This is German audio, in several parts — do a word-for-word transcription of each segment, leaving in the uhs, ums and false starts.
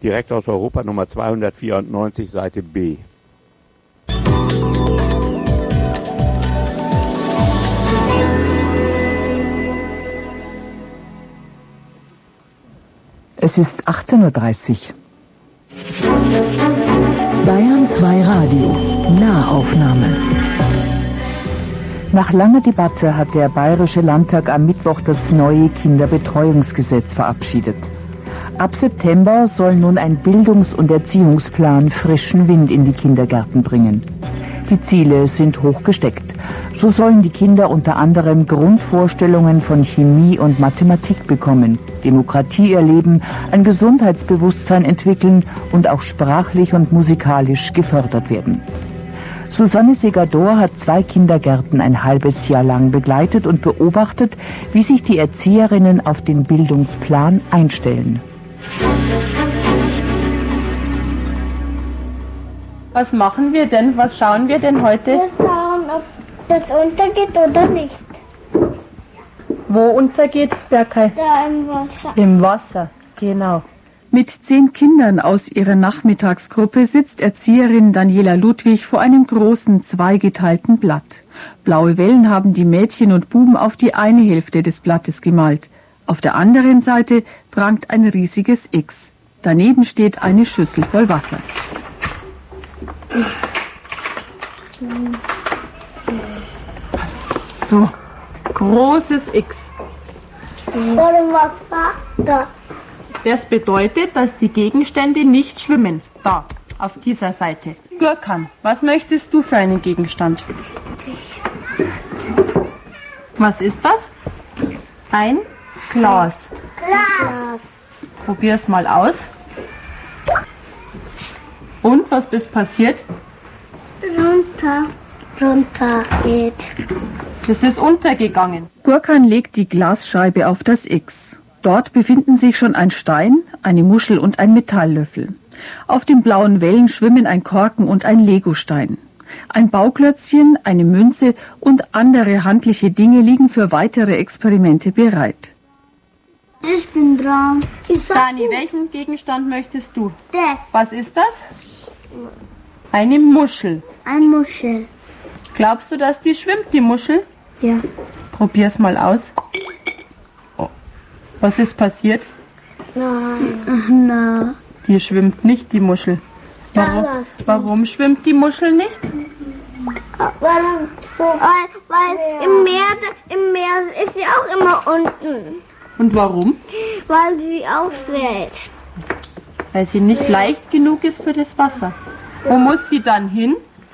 direkt aus Europa, Nummer zweihundertvierundneunzig, Seite B. Es ist achtzehn Uhr dreißig. Bayern zwei Radio, Nahaufnahme. Nach langer Debatte hat der Bayerische Landtag am Mittwoch das neue Kinderbetreuungsgesetz verabschiedet. Ab September soll nun ein Bildungs- und Erziehungsplan frischen Wind in die Kindergärten bringen. Die Ziele sind hoch gesteckt. So sollen die Kinder unter anderem Grundvorstellungen von Chemie und Mathematik bekommen, Demokratie erleben, ein Gesundheitsbewusstsein entwickeln und auch sprachlich und musikalisch gefördert werden. Susanne Segador hat zwei Kindergärten ein halbes Jahr lang begleitet und beobachtet, wie sich die Erzieherinnen auf den Bildungsplan einstellen. Was machen wir denn? Was schauen wir denn heute? Wir schauen, ob das untergeht oder nicht. Wo untergeht, Berkay? Da im Wasser. Im Wasser, genau. Mit zehn Kindern aus ihrer Nachmittagsgruppe sitzt Erzieherin Daniela Ludwig vor einem großen zweigeteilten Blatt. Blaue Wellen haben die Mädchen und Buben auf die eine Hälfte des Blattes gemalt. Auf der anderen Seite prangt ein riesiges X. Daneben steht eine Schüssel voll Wasser. So, großes X. Vor dem Wasser, da. Das bedeutet, dass die Gegenstände nicht schwimmen. Da, auf dieser Seite. Gürkan, was möchtest du für einen Gegenstand? Was ist das? Ein Glas. Glas. Probier's mal aus. Und, was ist passiert? Runter, runter geht. Es ist untergegangen. Gurkan legt die Glasscheibe auf das X. Dort befinden sich schon ein Stein, eine Muschel und ein Metalllöffel. Auf den blauen Wellen schwimmen ein Korken und ein Legostein. Ein Bauklötzchen, eine Münze und andere handliche Dinge liegen für weitere Experimente bereit. Ich bin dran. Ich Dani, welchen Gegenstand möchtest du? Das. Was ist das? Eine Muschel. Ein Muschel. Glaubst du, dass die schwimmt, die Muschel? Ja. Probier's mal aus. Oh. Was ist passiert? Nein. Nein. Die schwimmt nicht, die Muschel. Warum, warum schwimmt die Muschel nicht? Warum so? Weil, weil im Meer, im Meer ist sie auch immer unten. Und warum? Weil sie auflädt. Weil sie nicht leicht genug ist für das Wasser. Wo muss sie dann hin?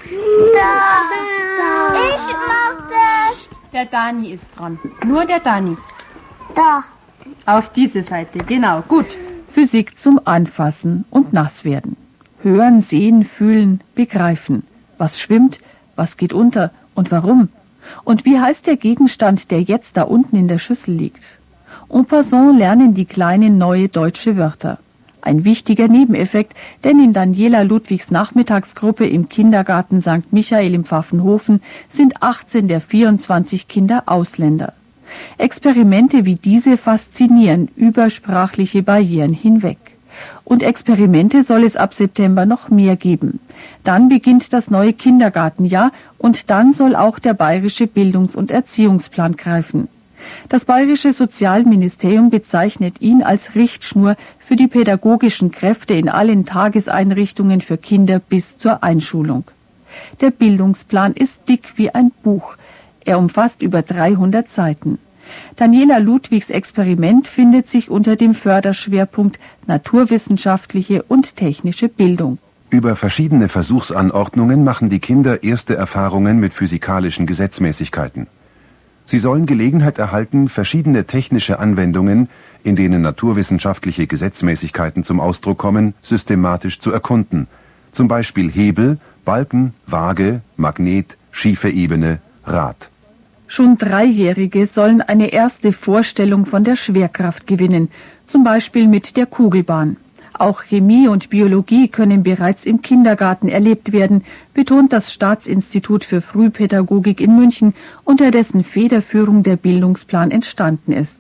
Da. Da. Ich mach das. Der Dani ist dran. Nur der Dani. Da. Auf diese Seite, genau, gut. Physik zum Anfassen und Nasswerden. Hören, sehen, fühlen, begreifen. Was schwimmt, was geht unter und warum? Und wie heißt der Gegenstand, der jetzt da unten in der Schüssel liegt? En passant lernen die Kleinen neue deutsche Wörter. Ein wichtiger Nebeneffekt, denn in Daniela Ludwigs Nachmittagsgruppe im Kindergarten Sankt Michael im Pfaffenhofen sind achtzehn der vierundzwanzig Kinder Ausländer. Experimente wie diese faszinieren über sprachliche Barrieren hinweg. Und Experimente soll es ab September noch mehr geben. Dann beginnt das neue Kindergartenjahr und dann soll auch der bayerische Bildungs- und Erziehungsplan greifen. Das bayerische Sozialministerium bezeichnet ihn als Richtschnur für die pädagogischen Kräfte in allen Tageseinrichtungen für Kinder bis zur Einschulung. Der Bildungsplan ist dick wie ein Buch. Er umfasst über dreihundert Seiten. Daniela Ludwigs Experiment findet sich unter dem Förderschwerpunkt naturwissenschaftliche und technische Bildung. Über verschiedene Versuchsanordnungen machen die Kinder erste Erfahrungen mit physikalischen Gesetzmäßigkeiten. Sie sollen Gelegenheit erhalten, verschiedene technische Anwendungen, in denen naturwissenschaftliche Gesetzmäßigkeiten zum Ausdruck kommen, systematisch zu erkunden. Zum Beispiel Hebel, Balken, Waage, Magnet, schiefe Ebene, Rad. Schon Dreijährige sollen eine erste Vorstellung von der Schwerkraft gewinnen, zum Beispiel mit der Kugelbahn. Auch Chemie und Biologie können bereits im Kindergarten erlebt werden, betont das Staatsinstitut für Frühpädagogik in München, unter dessen Federführung der Bildungsplan entstanden ist.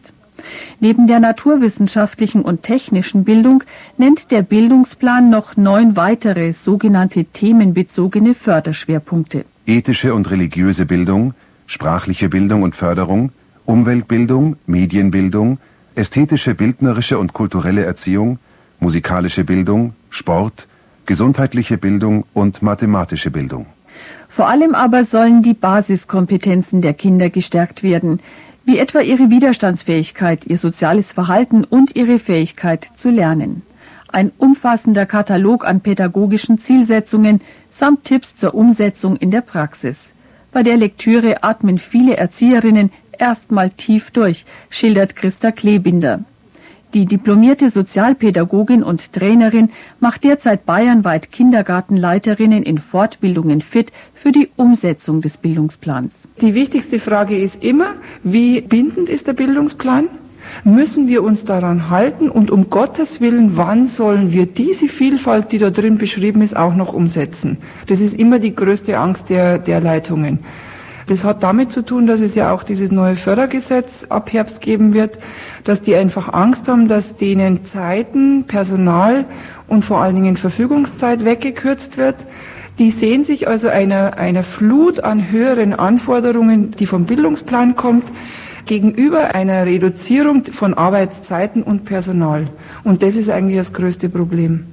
Neben der naturwissenschaftlichen und technischen Bildung nennt der Bildungsplan noch neun weitere sogenannte themenbezogene Förderschwerpunkte. Ethische und religiöse Bildung, sprachliche Bildung und Förderung, Umweltbildung, Medienbildung, ästhetische, bildnerische und kulturelle Erziehung, musikalische Bildung, Sport, gesundheitliche Bildung und mathematische Bildung. Vor allem aber sollen die Basiskompetenzen der Kinder gestärkt werden, wie etwa ihre Widerstandsfähigkeit, ihr soziales Verhalten und ihre Fähigkeit zu lernen. Ein umfassender Katalog an pädagogischen Zielsetzungen samt Tipps zur Umsetzung in der Praxis. Bei der Lektüre atmen viele Erzieherinnen erstmal tief durch, schildert Christa Klebinder. Die diplomierte Sozialpädagogin und Trainerin macht derzeit bayernweit Kindergartenleiterinnen in Fortbildungen fit für die Umsetzung des Bildungsplans. Die wichtigste Frage ist immer, wie bindend ist der Bildungsplan? Müssen wir uns daran halten und um Gottes Willen, wann sollen wir diese Vielfalt, die da drin beschrieben ist, auch noch umsetzen? Das ist immer die größte Angst der, der Leitungen. Das hat damit zu tun, dass es ja auch dieses neue Fördergesetz ab Herbst geben wird, dass die einfach Angst haben, dass denen Zeiten, Personal und vor allen Dingen Verfügungszeit weggekürzt wird. Die sehen sich also einer, einer Flut an höheren Anforderungen, die vom Bildungsplan kommt, gegenüber einer Reduzierung von Arbeitszeiten und Personal. Und das ist eigentlich das größte Problem.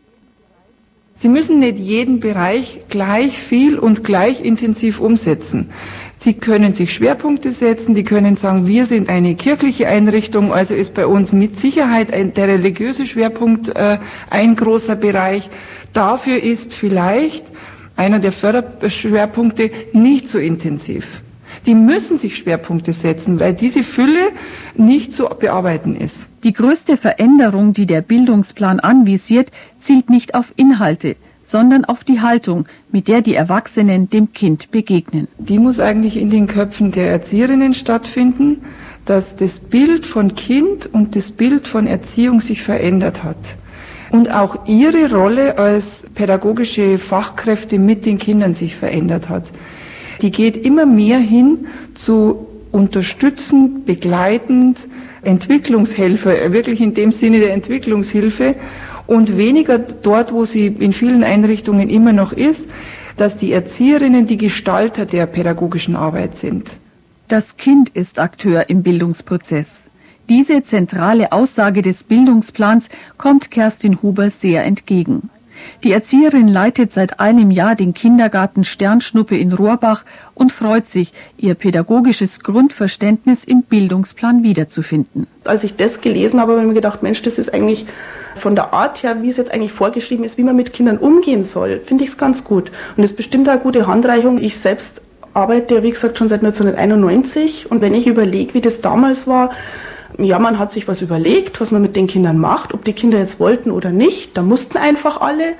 Sie müssen nicht jeden Bereich gleich viel und gleich intensiv umsetzen. Sie können sich Schwerpunkte setzen, die können sagen, wir sind eine kirchliche Einrichtung, also ist bei uns mit Sicherheit ein, der religiöse Schwerpunkt äh, ein großer Bereich. Dafür ist vielleicht einer der Förderschwerpunkte nicht so intensiv. Die müssen sich Schwerpunkte setzen, weil diese Fülle nicht zu bearbeiten ist. Die größte Veränderung, die der Bildungsplan anvisiert, zielt nicht auf Inhalte, sondern auf die Haltung, mit der die Erwachsenen dem Kind begegnen. Die muss eigentlich in den Köpfen der Erzieherinnen stattfinden, dass das Bild von Kind und das Bild von Erziehung sich verändert hat. Und auch ihre Rolle als pädagogische Fachkräfte mit den Kindern sich verändert hat. Die geht immer mehr hin zu unterstützend, begleitend, Entwicklungshelfer, wirklich in dem Sinne der Entwicklungshilfe und weniger dort, wo sie in vielen Einrichtungen immer noch ist, dass die Erzieherinnen die Gestalter der pädagogischen Arbeit sind. Das Kind ist Akteur im Bildungsprozess. Diese zentrale Aussage des Bildungsplans kommt Kerstin Huber sehr entgegen. Die Erzieherin leitet seit einem Jahr den Kindergarten Sternschnuppe in Rohrbach und freut sich, ihr pädagogisches Grundverständnis im Bildungsplan wiederzufinden. Als ich das gelesen habe, habe ich mir gedacht, Mensch, das ist eigentlich von der Art her, wie es jetzt eigentlich vorgeschrieben ist, wie man mit Kindern umgehen soll, finde ich es ganz gut. Und es ist bestimmt eine gute Handreichung. Ich selbst arbeite, wie gesagt, schon seit neunzehnhunderteinundneunzig und wenn ich überlege, wie das damals war, ja, man hat sich was überlegt, was man mit den Kindern macht, ob die Kinder jetzt wollten oder nicht. Da mussten einfach alle.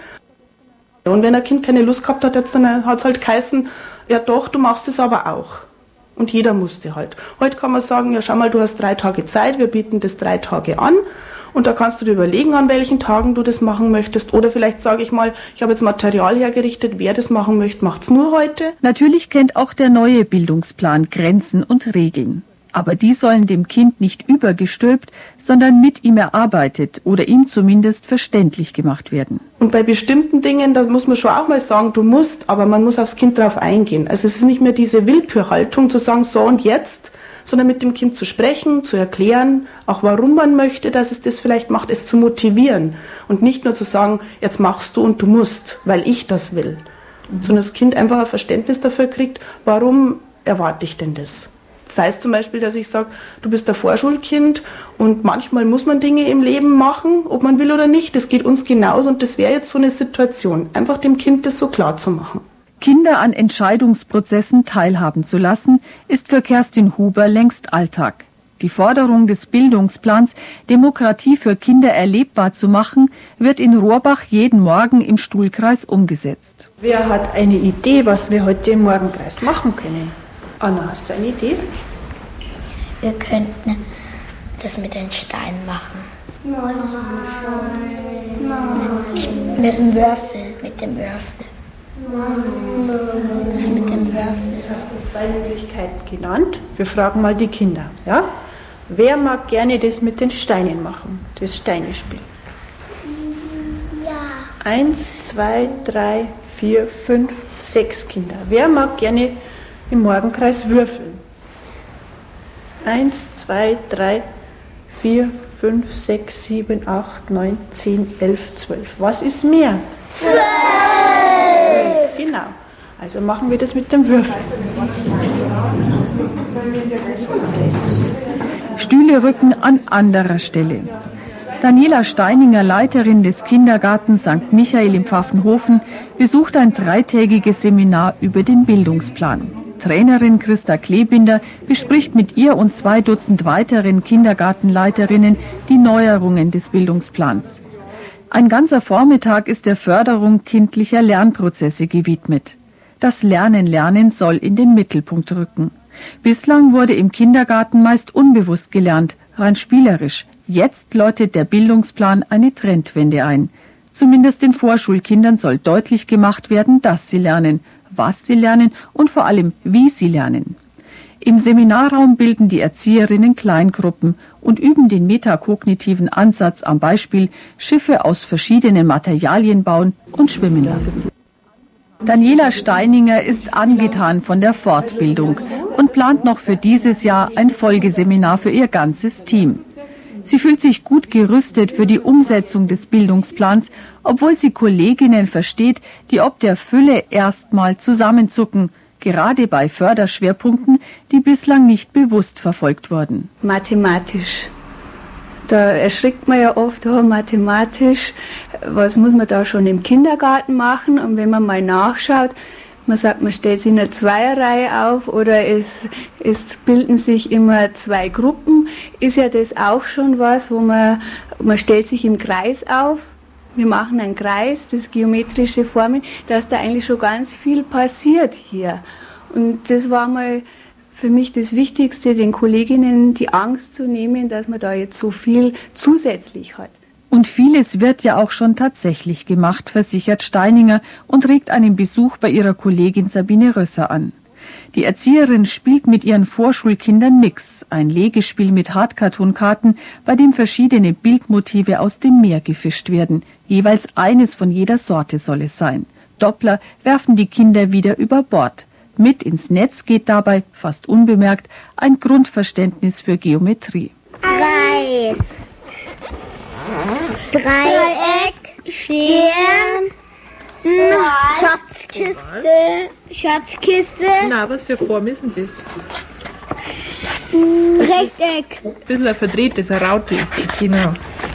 Und wenn ein Kind keine Lust gehabt hat, jetzt dann hat es halt geheißen, ja doch, du machst es aber auch. Und jeder musste halt. Heute kann man sagen, ja schau mal, du hast drei Tage Zeit, wir bieten das drei Tage an. Und da kannst du dir überlegen, an welchen Tagen du das machen möchtest. Oder vielleicht sage ich mal, ich habe jetzt Material hergerichtet, wer das machen möchte, macht es nur heute. Natürlich kennt auch der neue Bildungsplan Grenzen und Regeln. Aber die sollen dem Kind nicht übergestülpt, sondern mit ihm erarbeitet oder ihm zumindest verständlich gemacht werden. Und bei bestimmten Dingen, da muss man schon auch mal sagen, du musst, aber man muss aufs Kind drauf eingehen. Also es ist nicht mehr diese Willkürhaltung zu sagen, so und jetzt, sondern mit dem Kind zu sprechen, zu erklären, auch warum man möchte, dass es das vielleicht macht, es zu motivieren. Und nicht nur zu sagen, jetzt machst du und du musst, weil ich das will. Mhm. Sondern das Kind einfach ein Verständnis dafür kriegt, warum erwarte ich denn das? Das heißt zum Beispiel, dass ich sage, du bist ein Vorschulkind und manchmal muss man Dinge im Leben machen, ob man will oder nicht. Das geht uns genauso und das wäre jetzt so eine Situation, einfach dem Kind das so klar zu machen. Kinder an Entscheidungsprozessen teilhaben zu lassen, ist für Kerstin Huber längst Alltag. Die Forderung des Bildungsplans, Demokratie für Kinder erlebbar zu machen, wird in Rohrbach jeden Morgen im Stuhlkreis umgesetzt. Wer hat eine Idee, was wir heute im Morgenkreis machen können? Anna, hast du eine Idee? Wir könnten das mit den Steinen machen. Nein, Nein. Mit dem Würfel, mit dem Würfel. Das mit dem Würfel. Jetzt hast du zwei Möglichkeiten genannt. Wir fragen mal die Kinder. Ja? Wer mag gerne das mit den Steinen machen, das Steinespiel? Ja. Eins, zwei, drei, vier, fünf, sechs Kinder. Wer mag gerne im Morgenkreis würfeln? Eins, zwei, drei, vier, fünf, sechs, sieben, acht, neun, zehn, elf, zwölf. Was ist mehr? Zwölf. Genau. Also machen wir das mit dem Würfeln. Stühle rücken an anderer Stelle. Daniela Steininger, Leiterin des Kindergartens Sankt Michael in Pfaffenhofen, besucht ein dreitägiges Seminar über den Bildungsplan. Trainerin Christa Klebinder bespricht mit ihr und zwei Dutzend weiteren Kindergartenleiterinnen die Neuerungen des Bildungsplans. Ein ganzer Vormittag ist der Förderung kindlicher Lernprozesse gewidmet. Das Lernen lernen soll in den Mittelpunkt rücken. Bislang wurde im Kindergarten meist unbewusst gelernt, rein spielerisch. Jetzt läutet der Bildungsplan eine Trendwende ein. Zumindest den Vorschulkindern soll deutlich gemacht werden, dass sie lernen, was sie lernen und vor allem, wie sie lernen. Im Seminarraum bilden die Erzieherinnen Kleingruppen und üben den metakognitiven Ansatz am Beispiel Schiffe aus verschiedenen Materialien bauen und schwimmen lassen. Daniela Steininger ist angetan von der Fortbildung und plant noch für dieses Jahr ein Folgeseminar für ihr ganzes Team. Sie fühlt sich gut gerüstet für die Umsetzung des Bildungsplans, obwohl sie Kolleginnen versteht, die ob der Fülle erstmal zusammenzucken, gerade bei Förderschwerpunkten, die bislang nicht bewusst verfolgt wurden. Mathematisch. Da erschrickt man ja oft, oh, mathematisch, was muss man da schon im Kindergarten machen? Und wenn man mal nachschaut, man sagt, man stellt sich in einer Zweierreihe auf oder es, es bilden sich immer zwei Gruppen, ist ja das auch schon was, wo man, man stellt sich im Kreis auf. Wir machen einen Kreis, das geometrische Formen, dass da eigentlich schon ganz viel passiert hier. Und das war mal für mich das Wichtigste, den Kolleginnen die Angst zu nehmen, dass man da jetzt so viel zusätzlich hat. Und vieles wird ja auch schon tatsächlich gemacht, versichert Steininger und regt einen Besuch bei ihrer Kollegin Sabine Rösser an. Die Erzieherin spielt mit ihren Vorschulkindern Mix, ein Legespiel mit Hartkartonkarten, bei dem verschiedene Bildmotive aus dem Meer gefischt werden. Jeweils eines von jeder Sorte soll es sein. Doppler werfen die Kinder wieder über Bord. Mit ins Netz geht dabei, fast unbemerkt, ein Grundverständnis für Geometrie. Kreis. Dreieck, Stern, Schatzkiste, Schatzkiste. Na, was für Form ist denn das? Rechteck. Ein bisschen ein verdrehtes, eine Raute ist das, genau.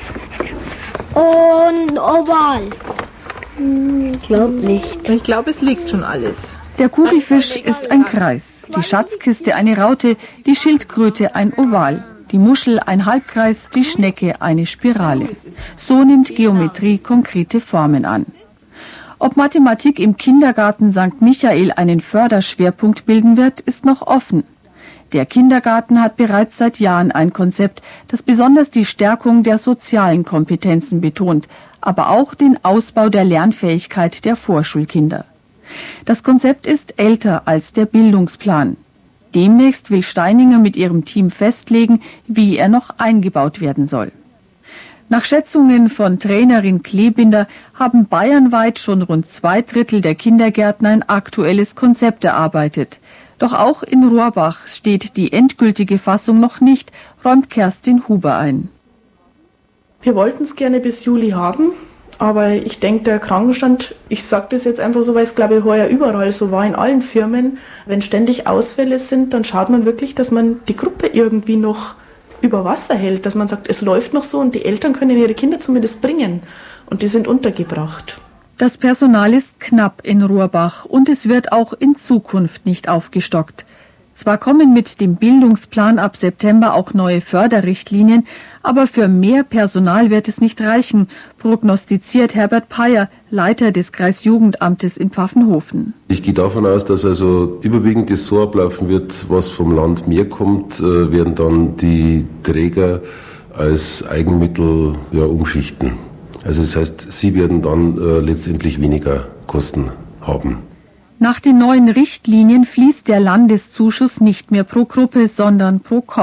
Und Oval. Ich glaube nicht. Ich glaube, es liegt schon alles. Der Kugelfisch ist ein Kreis, die Schatzkiste eine Raute, die Schildkröte ein Oval, die Muschel ein Halbkreis, die Schnecke eine Spirale. So nimmt Geometrie konkrete Formen an. Ob Mathematik im Kindergarten Sankt Michael einen Förderschwerpunkt bilden wird, ist noch offen. Der Kindergarten hat bereits seit Jahren ein Konzept, das besonders die Stärkung der sozialen Kompetenzen betont, aber auch den Ausbau der Lernfähigkeit der Vorschulkinder. Das Konzept ist älter als der Bildungsplan. Demnächst will Steininger mit ihrem Team festlegen, wie er noch eingebaut werden soll. Nach Schätzungen von Trainerin Klebinder haben bayernweit schon rund zwei Drittel der Kindergärten ein aktuelles Konzept erarbeitet. Doch auch in Rohrbach steht die endgültige Fassung noch nicht, räumt Kerstin Huber ein. Wir wollten es gerne bis Juli haben, aber ich denke, der Krankenstand, ich sage das jetzt einfach so, weil es glaube ich heuer überall so war, in allen Firmen, wenn ständig Ausfälle sind, dann schaut man wirklich, dass man die Gruppe irgendwie noch über Wasser hält, dass man sagt, es läuft noch so und die Eltern können ihre Kinder zumindest bringen und die sind untergebracht. Das Personal ist knapp in Rohrbach und es wird auch in Zukunft nicht aufgestockt. Zwar kommen mit dem Bildungsplan ab September auch neue Förderrichtlinien, aber für mehr Personal wird es nicht reichen, prognostiziert Herbert Peyer, Leiter des Kreisjugendamtes in Pfaffenhofen. Ich gehe davon aus, dass also überwiegend das so ablaufen wird, was vom Land mehr kommt, äh, werden dann die Träger als Eigenmittel ja, umschichten. Also das heißt, sie werden dann äh, letztendlich weniger Kosten haben. Nach den neuen Richtlinien fließt der Landeszuschuss nicht mehr pro Gruppe, sondern pro Kopf.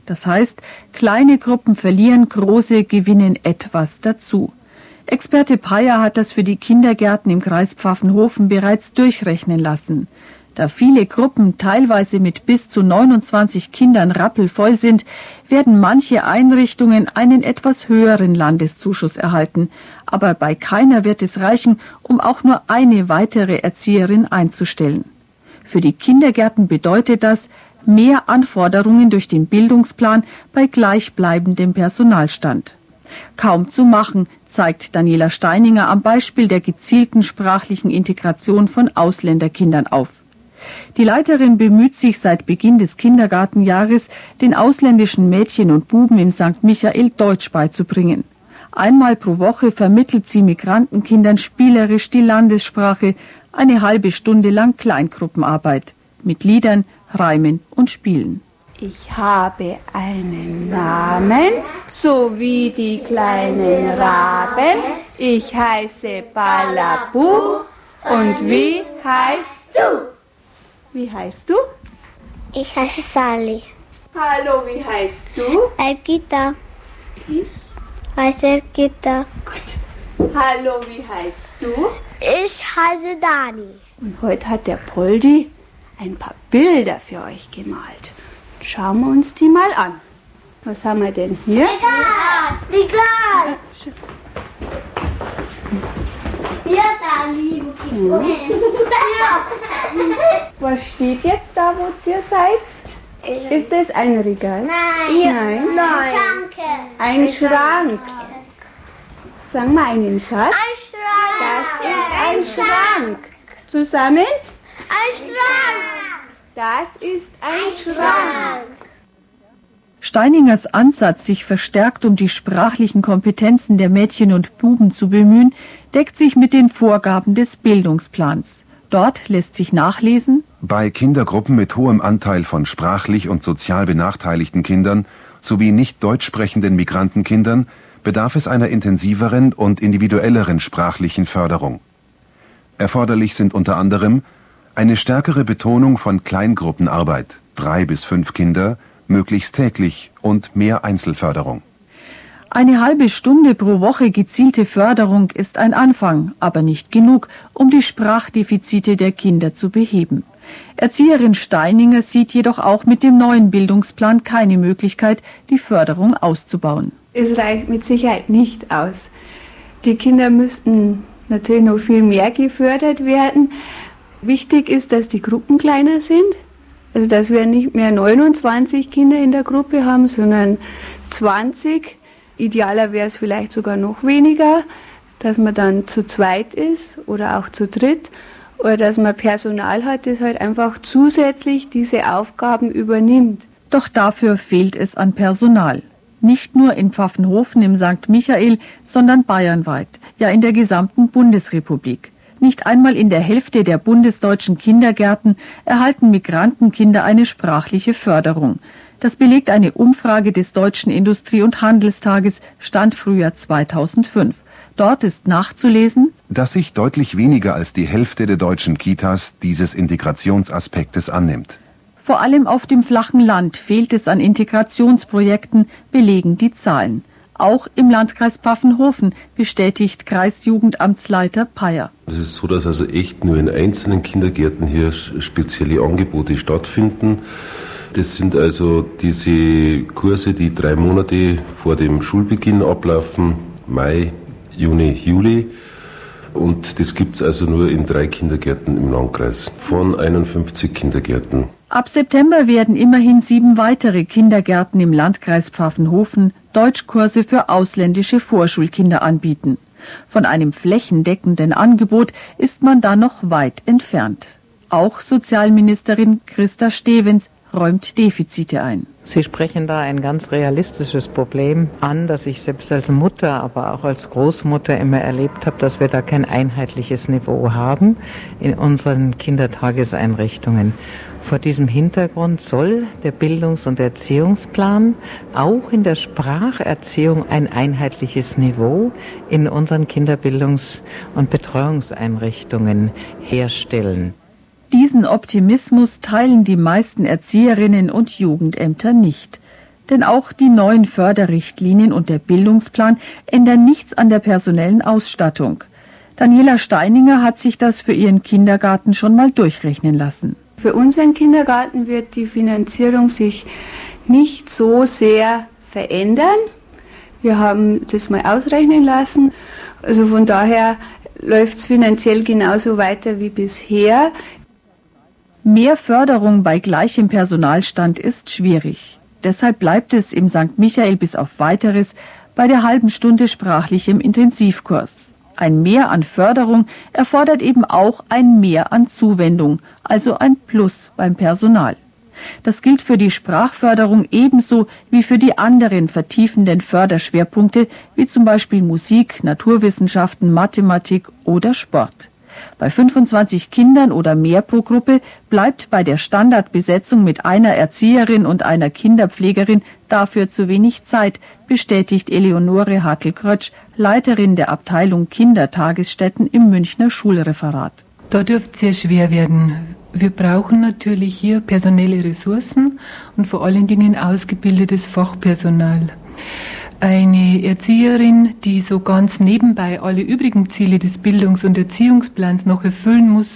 Das heißt, kleine Gruppen verlieren, große gewinnen etwas dazu. Experte Peyer hat das für die Kindergärten im Kreis Pfaffenhofen bereits durchrechnen lassen. Da viele Gruppen teilweise mit bis zu neunundzwanzig Kindern rappelvoll sind, werden manche Einrichtungen einen etwas höheren Landeszuschuss erhalten. Aber bei keiner wird es reichen, um auch nur eine weitere Erzieherin einzustellen. Für die Kindergärten bedeutet das mehr Anforderungen durch den Bildungsplan bei gleichbleibendem Personalstand. Kaum zu machen, zeigt Daniela Steininger am Beispiel der gezielten sprachlichen Integration von Ausländerkindern auf. Die Leiterin bemüht sich seit Beginn des Kindergartenjahres, den ausländischen Mädchen und Buben in Sankt Michael Deutsch beizubringen. Einmal pro Woche vermittelt sie Migrantenkindern spielerisch die Landessprache, eine halbe Stunde lang Kleingruppenarbeit mit Liedern, Reimen und Spielen. Ich habe einen Namen, so wie die kleinen Raben. Ich heiße Balabu. Und wie heißt du? Wie heißt du? Ich heiße Sally. Hallo, wie heißt du? Elgita. Ich heiße Elgita. Gut. Hallo, wie heißt du? Ich heiße Dani. Und heute hat der Poldi ein paar Bilder für euch gemalt. Schauen wir uns die mal an. Was haben wir denn hier? Die Glas. Hier, Dani. Was steht jetzt da, wo ihr seid? Ist das ein Regal? Nein. Nein. Nein. Ein Schrank. Sagen wir einen Satz. Ein Schrank. Das ist ein Schrank. Zusammen? Ein Schrank. Das ist ein Schrank. Steiningers Ansatz, sich verstärkt um die sprachlichen Kompetenzen der Mädchen und Buben zu bemühen, deckt sich mit den Vorgaben des Bildungsplans. Dort lässt sich nachlesen: Bei Kindergruppen mit hohem Anteil von sprachlich und sozial benachteiligten Kindern sowie nicht deutsch sprechenden Migrantenkindern bedarf es einer intensiveren und individuelleren sprachlichen Förderung. Erforderlich sind unter anderem eine stärkere Betonung von Kleingruppenarbeit, drei bis fünf Kinder, möglichst täglich, und mehr Einzelförderung. Eine halbe Stunde pro Woche gezielte Förderung ist ein Anfang, aber nicht genug, um die Sprachdefizite der Kinder zu beheben. Erzieherin Steininger sieht jedoch auch mit dem neuen Bildungsplan keine Möglichkeit, die Förderung auszubauen. Es reicht mit Sicherheit nicht aus. Die Kinder müssten natürlich noch viel mehr gefördert werden. Wichtig ist, dass die Gruppen kleiner sind. Also dass wir nicht mehr neunundzwanzig Kinder in der Gruppe haben, sondern zwanzig. Idealer wäre es vielleicht sogar noch weniger, dass man dann zu zweit ist oder auch zu dritt. Oder dass man Personal hat, das halt einfach zusätzlich diese Aufgaben übernimmt. Doch dafür fehlt es an Personal. Nicht nur in Pfaffenhofen im Sankt Michael, sondern bayernweit, ja in der gesamten Bundesrepublik. Nicht einmal in der Hälfte der bundesdeutschen Kindergärten erhalten Migrantenkinder eine sprachliche Förderung. Das belegt eine Umfrage des Deutschen Industrie- und Handelstages, Stand Frühjahr zweitausendfünf. Dort ist nachzulesen, dass sich deutlich weniger als die Hälfte der deutschen Kitas dieses Integrationsaspektes annimmt. Vor allem auf dem flachen Land fehlt es an Integrationsprojekten, belegen die Zahlen. Auch im Landkreis Pfaffenhofen, bestätigt Kreisjugendamtsleiter Peyer. Es ist so, dass also echt nur in einzelnen Kindergärten hier spezielle Angebote stattfinden. Das sind also diese Kurse, die drei Monate vor dem Schulbeginn ablaufen, Mai, Juni, Juli. Und das gibt es also nur in drei Kindergärten im Landkreis, von einundfünfzig Kindergärten. Ab September werden immerhin sieben weitere Kindergärten im Landkreis Pfaffenhofen Deutschkurse für ausländische Vorschulkinder anbieten. Von einem flächendeckenden Angebot ist man da noch weit entfernt. Auch Sozialministerin Christa Stevens räumt Defizite ein. Sie sprechen da ein ganz realistisches Problem an, das ich selbst als Mutter, aber auch als Großmutter immer erlebt habe, dass wir da kein einheitliches Niveau haben in unseren Kindertageseinrichtungen. Vor diesem Hintergrund soll der Bildungs- und Erziehungsplan auch in der Spracherziehung ein einheitliches Niveau in unseren Kinderbildungs- und Betreuungseinrichtungen herstellen. Diesen Optimismus teilen die meisten Erzieherinnen und Jugendämter nicht. Denn auch die neuen Förderrichtlinien und der Bildungsplan ändern nichts an der personellen Ausstattung. Daniela Steininger hat sich das für ihren Kindergarten schon mal durchrechnen lassen. Für unseren Kindergarten wird die Finanzierung sich nicht so sehr verändern. Wir haben das mal ausrechnen lassen. Also von daher läuft es finanziell genauso weiter wie bisher. Mehr Förderung bei gleichem Personalstand ist schwierig. Deshalb bleibt es im Sankt Michael bis auf Weiteres bei der halben Stunde sprachlichem Intensivkurs. Ein Mehr an Förderung erfordert eben auch ein Mehr an Zuwendung, also ein Plus beim Personal. Das gilt für die Sprachförderung ebenso wie für die anderen vertiefenden Förderschwerpunkte, wie zum Beispiel Musik, Naturwissenschaften, Mathematik oder Sport. Bei fünfundzwanzig Kindern oder mehr pro Gruppe bleibt bei der Standardbesetzung mit einer Erzieherin und einer Kinderpflegerin dafür zu wenig Zeit, bestätigt Eleonore Hartl-Krötsch, Leiterin der Abteilung Kindertagesstätten im Münchner Schulreferat. Da dürfte es sehr schwer werden. Wir brauchen natürlich hier personelle Ressourcen und vor allen Dingen ausgebildetes Fachpersonal. Eine Erzieherin, die so ganz nebenbei alle übrigen Ziele des Bildungs- und Erziehungsplans noch erfüllen muss,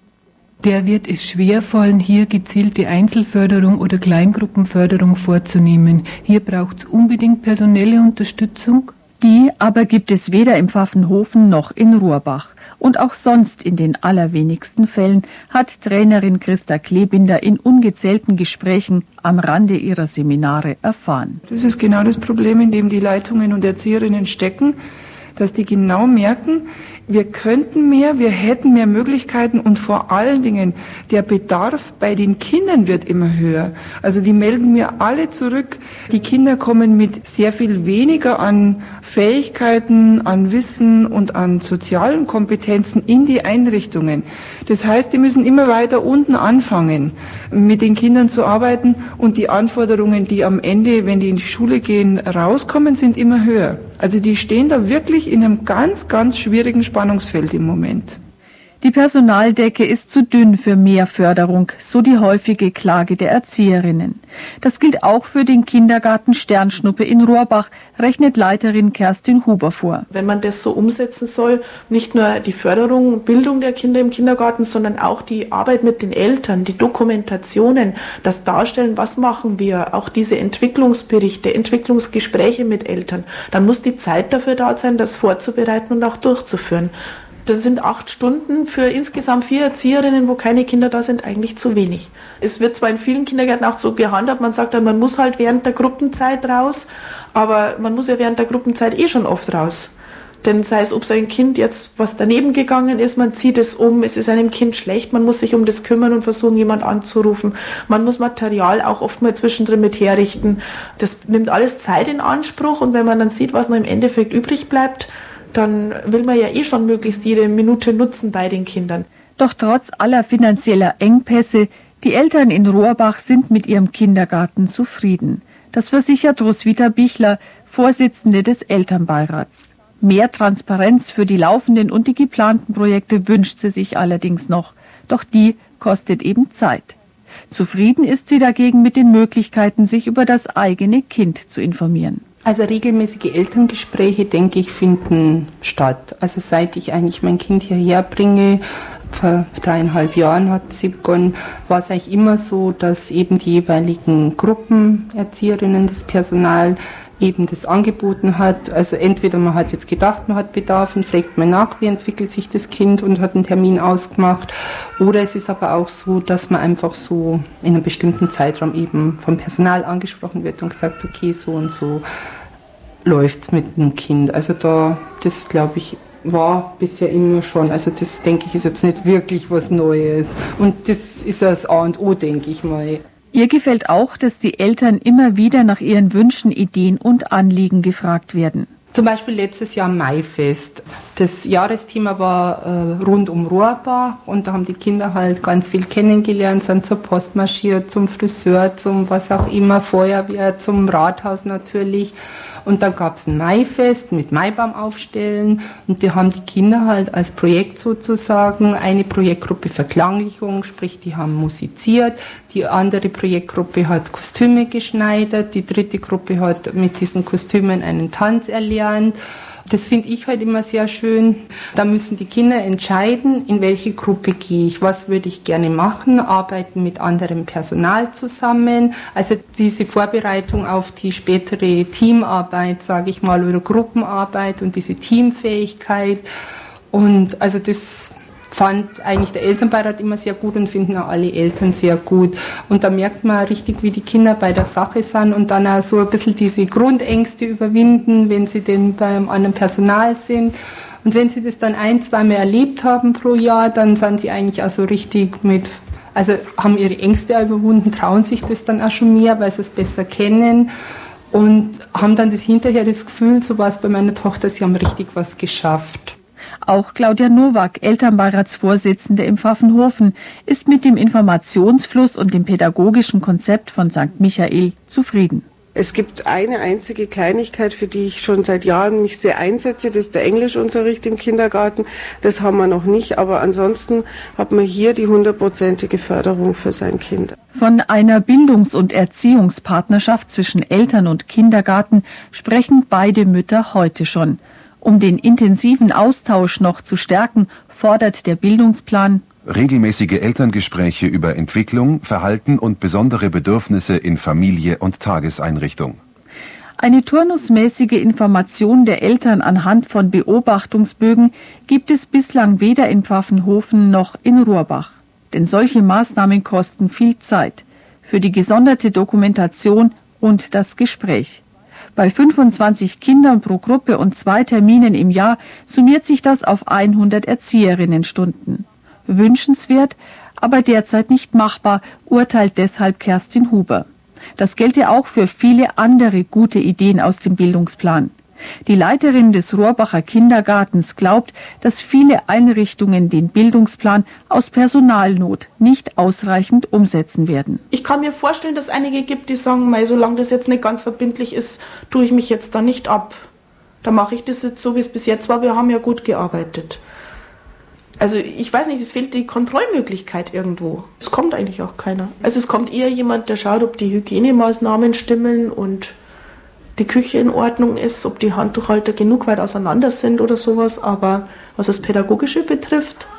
der wird es schwerfallen, hier gezielte Einzelförderung oder Kleingruppenförderung vorzunehmen. Hier braucht es unbedingt personelle Unterstützung. Die aber gibt es weder im Pfaffenhofen noch in Rohrbach. Und auch sonst in den allerwenigsten Fällen hat Trainerin Christa Klebinder in ungezählten Gesprächen am Rande ihrer Seminare erfahren. Das ist genau das Problem, in dem die Leitungen und Erzieherinnen stecken, dass die genau merken, wir könnten mehr, wir hätten mehr Möglichkeiten und vor allen Dingen der Bedarf bei den Kindern wird immer höher. Also die melden mir alle zurück, die Kinder kommen mit sehr viel weniger an Fähigkeiten, an Wissen und an sozialen Kompetenzen in die Einrichtungen. Das heißt, die müssen immer weiter unten anfangen, mit den Kindern zu arbeiten und die Anforderungen, die am Ende, wenn die in die Schule gehen, rauskommen, sind immer höher. Also die stehen da wirklich in einem ganz, ganz schwierigen Spannungsfeld im Moment. Die Personaldecke ist zu dünn für mehr Förderung, so die häufige Klage der Erzieherinnen. Das gilt auch für den Kindergarten Sternschnuppe in Rohrbach, rechnet Leiterin Kerstin Huber vor. Wenn man das so umsetzen soll, nicht nur die Förderung und Bildung der Kinder im Kindergarten, sondern auch die Arbeit mit den Eltern, die Dokumentationen, das Darstellen, was machen wir, auch diese Entwicklungsberichte, Entwicklungsgespräche mit Eltern, dann muss die Zeit dafür da sein, das vorzubereiten und auch durchzuführen. Das sind acht Stunden für insgesamt vier Erzieherinnen, wo keine Kinder da sind, eigentlich zu wenig. Es wird zwar in vielen Kindergärten auch so gehandhabt, man sagt dann, man muss halt während der Gruppenzeit raus, aber man muss ja während der Gruppenzeit eh schon oft raus. Denn sei es, ob so ein Kind jetzt was daneben gegangen ist, man zieht es um, es ist einem Kind schlecht, man muss sich um das kümmern und versuchen, jemand anzurufen. Man muss Material auch oft mal zwischendrin mit herrichten. Das nimmt alles Zeit in Anspruch und wenn man dann sieht, was noch im Endeffekt übrig bleibt, dann will man ja eh schon möglichst jede Minute nutzen bei den Kindern. Doch trotz aller finanzieller Engpässe, die Eltern in Rohrbach sind mit ihrem Kindergarten zufrieden. Das versichert Roswitha Bichler, Vorsitzende des Elternbeirats. Mehr Transparenz für die laufenden und die geplanten Projekte wünscht sie sich allerdings noch. Doch die kostet eben Zeit. Zufrieden ist sie dagegen mit den Möglichkeiten, sich über das eigene Kind zu informieren. Also regelmäßige Elterngespräche, denke ich, finden statt. Also seit ich eigentlich mein Kind hierher bringe, vor dreieinhalb Jahren hat sie begonnen, war es eigentlich immer so, dass eben die jeweiligen Gruppenerzieherinnen, das Personal eben das angeboten hat. Also entweder man hat jetzt gedacht, man hat Bedarf und fragt mal nach, wie entwickelt sich das Kind und hat einen Termin ausgemacht. Oder es ist aber auch so, dass man einfach so in einem bestimmten Zeitraum eben vom Personal angesprochen wird und gesagt, okay, so und so läuft mit dem Kind. Also da, das glaube ich, war bisher immer schon. Also das, denke ich, ist jetzt nicht wirklich was Neues. Und das ist das A und O, denke ich mal. Ihr gefällt auch, dass die Eltern immer wieder nach ihren Wünschen, Ideen und Anliegen gefragt werden. Zum Beispiel letztes Jahr Maifest. Das Jahresthema war äh, rund um Rohrbach und da haben die Kinder halt ganz viel kennengelernt, sind zur Post marschiert, zum Friseur, zum was auch immer, Feuerwehr, zum Rathaus natürlich. Und dann gab es ein Maifest mit Maibaum aufstellen und die haben die Kinder halt als Projekt sozusagen, eine Projektgruppe Verklanglichung, sprich die haben musiziert, die andere Projektgruppe hat Kostüme geschneidert, die dritte Gruppe hat mit diesen Kostümen einen Tanz erlernt. Das finde ich halt immer sehr schön. Da müssen die Kinder entscheiden, in welche Gruppe gehe ich, was würde ich gerne machen, arbeiten mit anderem Personal zusammen. Also diese Vorbereitung auf die spätere Teamarbeit, sage ich mal, oder Gruppenarbeit und diese Teamfähigkeit. Und also das fand eigentlich der Elternbeirat immer sehr gut und finden auch alle Eltern sehr gut. Und da merkt man richtig, wie die Kinder bei der Sache sind und dann auch so ein bisschen diese Grundängste überwinden, wenn sie denn beim anderen Personal sind. Und wenn sie das dann ein, zweimal erlebt haben pro Jahr, dann sind sie eigentlich auch so richtig mit, also haben ihre Ängste auch überwunden, trauen sich das dann auch schon mehr, weil sie es besser kennen und haben dann das hinterher das Gefühl, so war es bei meiner Tochter, sie haben richtig was geschafft. Auch Claudia Nowak, Elternbeiratsvorsitzende im Pfaffenhofen, ist mit dem Informationsfluss und dem pädagogischen Konzept von Sankt Michael zufrieden. Es gibt eine einzige Kleinigkeit, für die ich schon seit Jahren mich sehr einsetze, das ist der Englischunterricht im Kindergarten. Das haben wir noch nicht, aber ansonsten hat man hier die hundertprozentige Förderung für sein Kind. Von einer Bildungs- und Erziehungspartnerschaft zwischen Eltern und Kindergarten sprechen beide Mütter heute schon. Um den intensiven Austausch noch zu stärken, fordert der Bildungsplan regelmäßige Elterngespräche über Entwicklung, Verhalten und besondere Bedürfnisse in Familie und Tageseinrichtung. Eine turnusmäßige Information der Eltern anhand von Beobachtungsbögen gibt es bislang weder in Pfaffenhofen noch in Rohrbach. Denn solche Maßnahmen kosten viel Zeit für die gesonderte Dokumentation und das Gespräch. Bei fünfundzwanzig Kindern pro Gruppe und zwei Terminen im Jahr summiert sich das auf hundert Erzieherinnenstunden. Wünschenswert, aber derzeit nicht machbar, urteilt deshalb Kerstin Huber. Das gelte auch für viele andere gute Ideen aus dem Bildungsplan. Die Leiterin des Rohrbacher Kindergartens glaubt, dass viele Einrichtungen den Bildungsplan aus Personalnot nicht ausreichend umsetzen werden. Ich kann mir vorstellen, dass es einige gibt, die sagen, mei, solange das jetzt nicht ganz verbindlich ist, tue ich mich jetzt da nicht ab. Da mache ich das jetzt so, wie es bis jetzt war. Wir haben ja gut gearbeitet. Also ich weiß nicht, es fehlt die Kontrollmöglichkeit irgendwo. Es kommt eigentlich auch keiner. Also es kommt eher jemand, der schaut, ob die Hygienemaßnahmen stimmen und die Küche in Ordnung ist, ob die Handtuchhalter genug weit auseinander sind oder sowas, aber was das Pädagogische betrifft,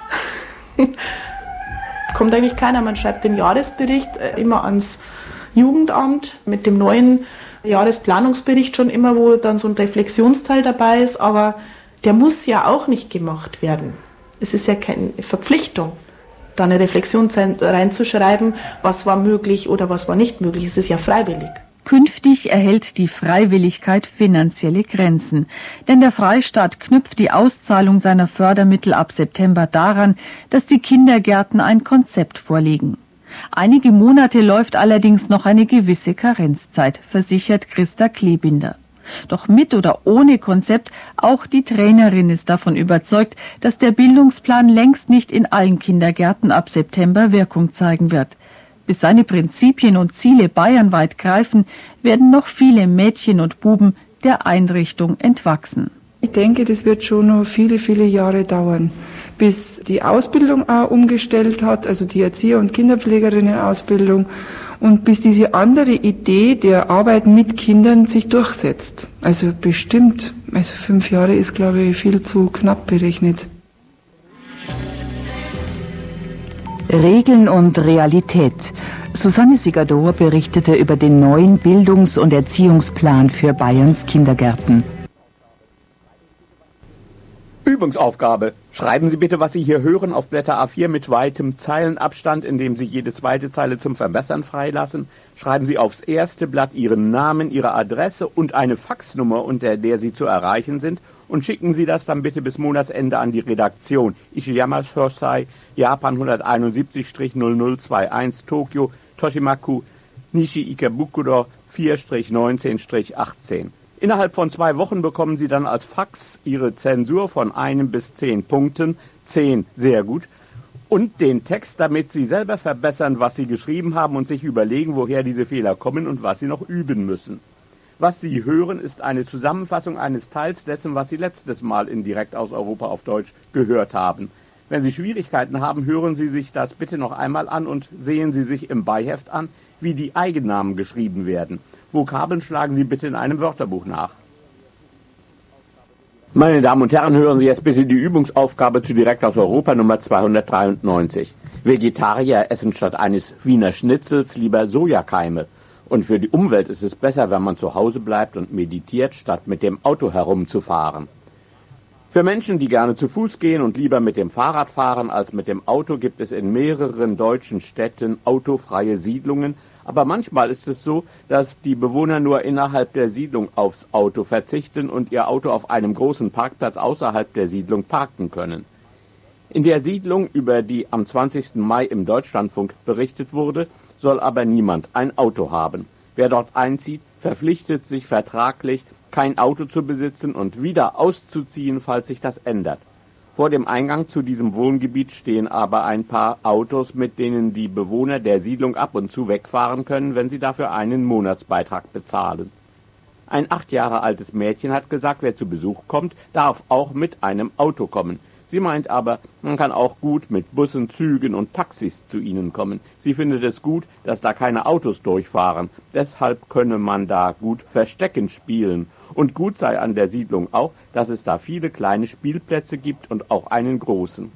kommt eigentlich keiner. Man schreibt den Jahresbericht immer ans Jugendamt mit dem neuen Jahresplanungsbericht schon immer, wo dann so ein Reflexionsteil dabei ist, aber der muss ja auch nicht gemacht werden. Es ist ja keine Verpflichtung, da eine Reflexion reinzuschreiben, was war möglich oder was war nicht möglich. Es ist ja freiwillig. Künftig erhält die Freiwilligkeit finanzielle Grenzen, denn der Freistaat knüpft die Auszahlung seiner Fördermittel ab September daran, dass die Kindergärten ein Konzept vorlegen. Einige Monate läuft allerdings noch eine gewisse Karenzzeit, versichert Christa Klebinder. Doch mit oder ohne Konzept, auch die Trainerin ist davon überzeugt, dass der Bildungsplan längst nicht in allen Kindergärten ab September Wirkung zeigen wird. Bis seine Prinzipien und Ziele bayernweit greifen, werden noch viele Mädchen und Buben der Einrichtung entwachsen. Ich denke, das wird schon noch viele, viele Jahre dauern, bis die Ausbildung auch umgestellt hat, also die Erzieher- und Kinderpflegerinnen-Ausbildung, und bis diese andere Idee der Arbeit mit Kindern sich durchsetzt. Also bestimmt, also fünf Jahre ist, glaube ich, viel zu knapp berechnet. Regeln und Realität. Susanne Sigador berichtete über den neuen Bildungs- und Erziehungsplan für Bayerns Kindergärten. Übungsaufgabe. Schreiben Sie bitte, was Sie hier hören, auf Blätter A vier mit weitem Zeilenabstand, indem Sie jede zweite Zeile zum Verbessern freilassen. Schreiben Sie aufs erste Blatt Ihren Namen, Ihre Adresse und eine Faxnummer, unter der Sie zu erreichen sind, und schicken Sie das dann bitte bis Monatsende an die Redaktion Ishiyama Shosai, Japan hunderteinundsiebzig null null einundzwanzig, Tokio, Toshimaku, Nishi Ikebukuro vier neunzehn achtzehn. Innerhalb von zwei Wochen bekommen Sie dann als Fax Ihre Zensur von einem bis zehn Punkten, zehn sehr gut, und den Text, damit Sie selber verbessern, was Sie geschrieben haben und sich überlegen, woher diese Fehler kommen und was Sie noch üben müssen. Was Sie hören, ist eine Zusammenfassung eines Teils dessen, was Sie letztes Mal in Direkt aus Europa auf Deutsch gehört haben. Wenn Sie Schwierigkeiten haben, hören Sie sich das bitte noch einmal an und sehen Sie sich im Beiheft an, wie die Eigennamen geschrieben werden. Vokabeln schlagen Sie bitte in einem Wörterbuch nach. Meine Damen und Herren, hören Sie jetzt bitte die Übungsaufgabe zu Direkt aus Europa Nummer zweihundertdreiundneunzig. Vegetarier essen statt eines Wiener Schnitzels lieber Sojakeime. Und für die Umwelt ist es besser, wenn man zu Hause bleibt und meditiert, statt mit dem Auto herumzufahren. Für Menschen, die gerne zu Fuß gehen und lieber mit dem Fahrrad fahren als mit dem Auto, gibt es in mehreren deutschen Städten autofreie Siedlungen. Aber manchmal ist es so, dass die Bewohner nur innerhalb der Siedlung aufs Auto verzichten und ihr Auto auf einem großen Parkplatz außerhalb der Siedlung parken können. In der Siedlung, über die am zwanzigsten Mai im Deutschlandfunk berichtet wurde, soll aber niemand ein Auto haben. Wer dort einzieht, verpflichtet sich vertraglich, kein Auto zu besitzen und wieder auszuziehen, falls sich das ändert. Vor dem Eingang zu diesem Wohngebiet stehen aber ein paar Autos, mit denen die Bewohner der Siedlung ab und zu wegfahren können, wenn sie dafür einen Monatsbeitrag bezahlen. Ein acht Jahre altes Mädchen hat gesagt, wer zu Besuch kommt, darf auch mit einem Auto kommen. Sie meint aber, man kann auch gut mit Bussen, Zügen und Taxis zu ihnen kommen. Sie findet es gut, dass da keine Autos durchfahren. Deshalb könne man da gut Verstecken spielen. Und gut sei an der Siedlung auch, dass es da viele kleine Spielplätze gibt und auch einen großen.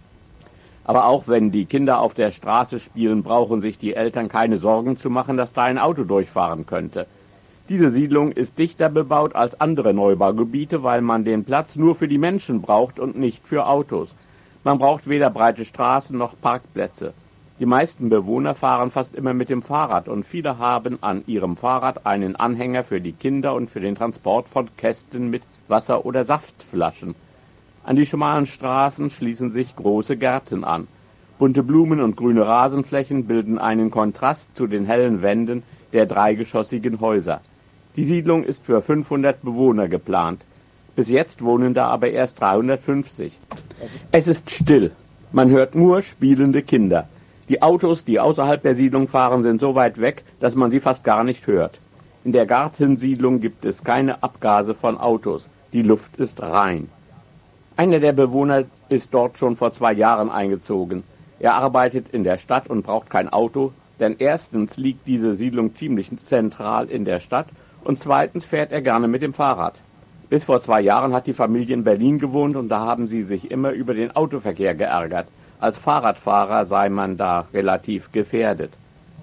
Aber auch wenn die Kinder auf der Straße spielen, brauchen sich die Eltern keine Sorgen zu machen, dass da ein Auto durchfahren könnte. Diese Siedlung ist dichter bebaut als andere Neubaugebiete, weil man den Platz nur für die Menschen braucht und nicht für Autos. Man braucht weder breite Straßen noch Parkplätze. Die meisten Bewohner fahren fast immer mit dem Fahrrad und viele haben an ihrem Fahrrad einen Anhänger für die Kinder und für den Transport von Kästen mit Wasser- oder Saftflaschen. An die schmalen Straßen schließen sich große Gärten an. Bunte Blumen und grüne Rasenflächen bilden einen Kontrast zu den hellen Wänden der dreigeschossigen Häuser. Die Siedlung ist für fünfhundert Bewohner geplant. Bis jetzt wohnen da aber erst dreihundertfünfzig. Es ist still. Man hört nur spielende Kinder. Die Autos, die außerhalb der Siedlung fahren, sind so weit weg, dass man sie fast gar nicht hört. In der Gartensiedlung gibt es keine Abgase von Autos. Die Luft ist rein. Einer der Bewohner ist dort schon vor zwei Jahren eingezogen. Er arbeitet in der Stadt und braucht kein Auto, denn erstens liegt diese Siedlung ziemlich zentral in der Stadt und zweitens fährt er gerne mit dem Fahrrad. Bis vor zwei Jahren hat die Familie in Berlin gewohnt und da haben sie sich immer über den Autoverkehr geärgert. Als Fahrradfahrer sei man da relativ gefährdet.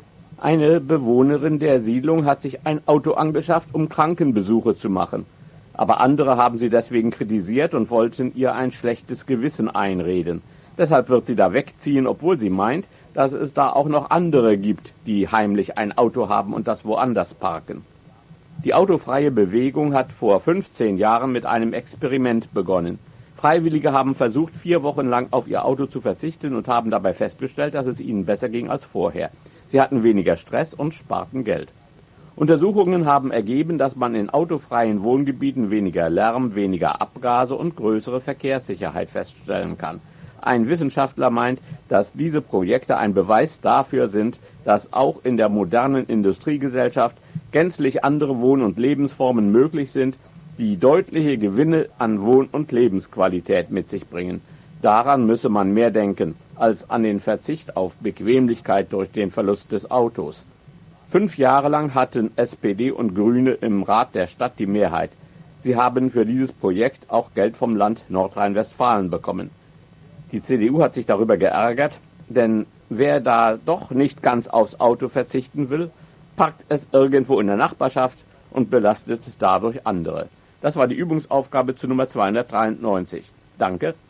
Eine Bewohnerin der Siedlung hat sich ein Auto angeschafft, um Krankenbesuche zu machen. Aber andere haben sie deswegen kritisiert und wollten ihr ein schlechtes Gewissen einreden. Deshalb wird sie da wegziehen, obwohl sie meint, dass es da auch noch andere gibt, die heimlich ein Auto haben und das woanders parken. Die autofreie Bewegung hat vor fünfzehn Jahren mit einem Experiment begonnen. Freiwillige haben versucht, vier Wochen lang auf ihr Auto zu verzichten und haben dabei festgestellt, dass es ihnen besser ging als vorher. Sie hatten weniger Stress und sparten Geld. Untersuchungen haben ergeben, dass man in autofreien Wohngebieten weniger Lärm, weniger Abgase und größere Verkehrssicherheit feststellen kann. Ein Wissenschaftler meint, dass diese Projekte ein Beweis dafür sind, dass auch in der modernen Industriegesellschaft gänzlich andere Wohn- und Lebensformen möglich sind, die deutliche Gewinne an Wohn- und Lebensqualität mit sich bringen. Daran müsse man mehr denken, als an den Verzicht auf Bequemlichkeit durch den Verlust des Autos. Fünf Jahre lang hatten S P D und Grüne im Rat der Stadt die Mehrheit. Sie haben für dieses Projekt auch Geld vom Land Nordrhein-Westfalen bekommen. Die C D U hat sich darüber geärgert, denn wer da doch nicht ganz aufs Auto verzichten will, parkt es irgendwo in der Nachbarschaft und belastet dadurch andere. Das war die Übungsaufgabe zu Nummer zweihundertdreiundneunzig. Danke.